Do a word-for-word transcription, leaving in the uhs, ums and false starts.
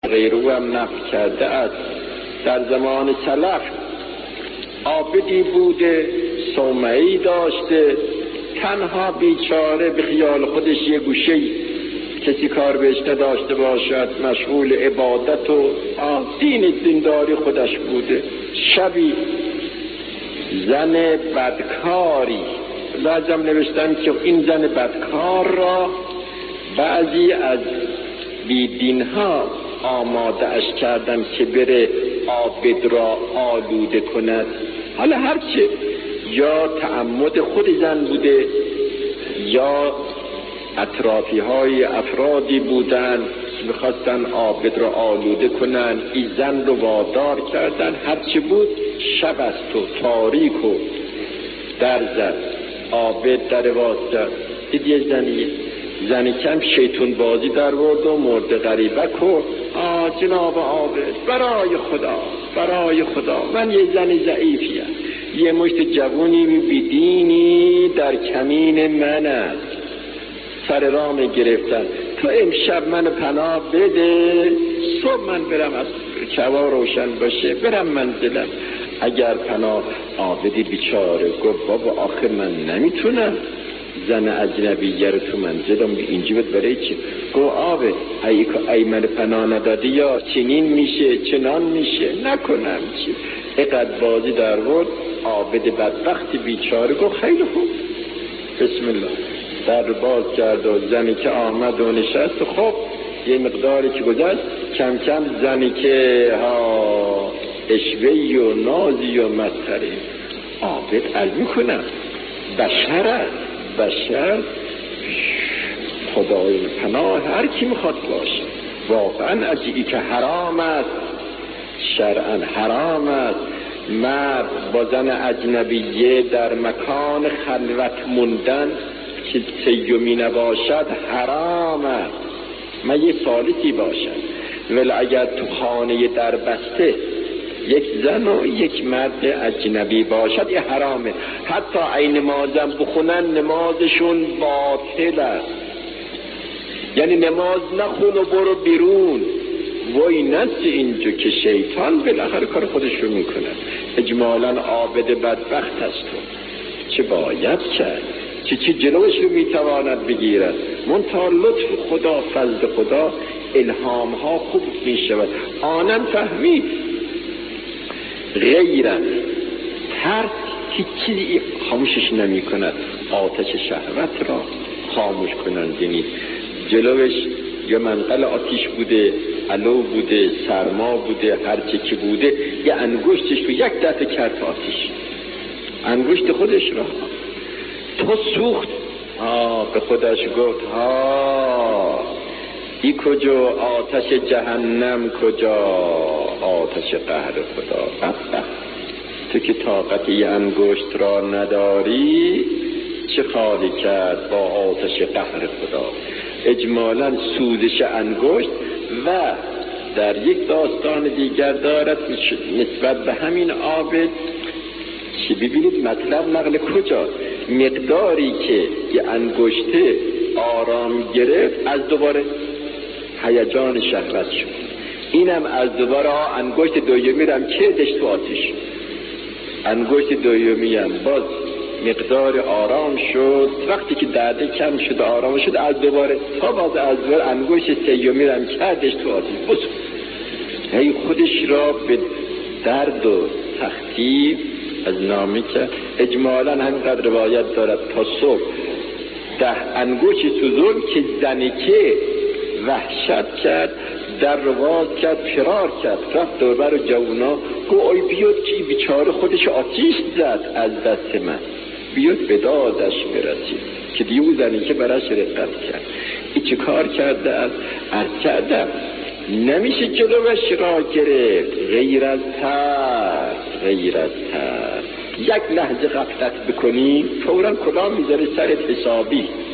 غیره هم نقل کرده است. در زمان سلف عابدی بوده، صومعه‌ای داشته، تنها بیچاره به خیال خودش یه گوشه‌ای، کسی کار بهش نداشته باشد، مشغول عبادت و دین دینداری خودش بوده. شبی زن بدکاری، لازم نوشتن که این زن بدکار را بعضی از بیدینها آماده اش کردن که بره عابد را آلوده کند. حالا هرچه، یا تعمد خود زن بوده یا اطرافی های افرادی بودن که میخواستن عابد را آلوده کنن، این زن رو وادار کردن. هرچه بود شب است و تاریک و در زد. عابد در باز کرد، دید یه زنی زنی کم شیطون بازی در ورد و مرد غریبه کرد. آه جناب عابد، برای خدا برای خدا من یه زن ضعیفیم، یه مشت جوونی بیدینی در کمین من است، سر رام گرفتن، تو امشب من پناه بده، صبح من برم از شبا روشن باشه برم منزلم. اگر پناه عابدی بیچاره گفت بابا آخه من نمیتونم زن اجنبیه رو تو منزلم اینجا بد برای چی؟ گو عابد ای, ای من پناه ندادی یا چنین میشه چنان میشه نکنم چی. اقد بازی در ورد. عابد بدبخت بیچاره گو خیلی خوب، بسم الله. در باز کرد و زنی که آمد و نشست. خب یه مقداری که گذشت کم کم زنی که ها اشوهی و نازی و مسخره. عابد عرض میکنم بشر است، بشر خدای پناه هر کی میخواد باشه. واقعا عجیبی که حرام است، شرعا حرام است مرد با زن اجنبیه در مکان خلوت موندن که سیومی نباشد حرام است. من یه ثالثی باشد، ولی اگر تو خانه در بسته یک زن و یک مرد اجنبی باشد یه حرامه. حتی این نمازم بخونن نمازشون باطل است، یعنی نماز نخون و برو بیرون. وای نست اینجا که شیطان بالاخره کار خودش رو میکنه. اجمالا عابد بدبخت است تو چه باید کرد؟ چه چه جلوش رو میتواند بگیرد؟ منتها لطف خدا، فضل خدا، الهام ها خوب میشود. آنم فهمید غیرت ترس که چیزی خاموشش نمی کند. آتش شهوت را خاموش کننده نیست. جلوش یا منقل آتیش بوده، علو بوده، سرما بوده، هرچی که بوده، یه انگشتش رو یک دفعه کرد آتیش، انگشت خودش را. تو سوخت. آه به خودش گفت ها ای کجا آتش جهنم، کجا آتش قهر خدا. تو که طاقت یه انگشت را نداری چه خواهی کرد با آتش قهر خدا؟ اجمالا سوزش انگشت. و در یک داستان دیگر دارد نسبت به همین عابد که ببینید مطلب نقل کجا، مقداری که یه انگشته آرام گرفت از دوباره هیجان شهوت شد. اینم از دوباره انگشت دومی رم کردش تو آتش. انگشت دومی هم باز مقدار آرام شد. وقتی که درده کم شد آرام شد از دوباره تا باز از دوباره انگشت سیومی رم کردش تو آتش. بس هی خودش را به درد و سختی از نامی که اجمالا همینقدر روایت دارد تا صبح ده انگشت سوزون که زنی که وحشت کرد، در رو باز کرد، فرار کرد، رفت دوربر و جوونا گو ای بیاد که بیچاره خودش آتیش زد از دست من، بیاد به دادش برسید که دیو زنی که براش رقت کرد. ای چه کار کرده از عرض کردم نمیشه جلوش را گرفت غیر از ترس، غیر از ترس. یک لحظه غفلت بکنی فوراً کلاه میذاره سرت حسابی.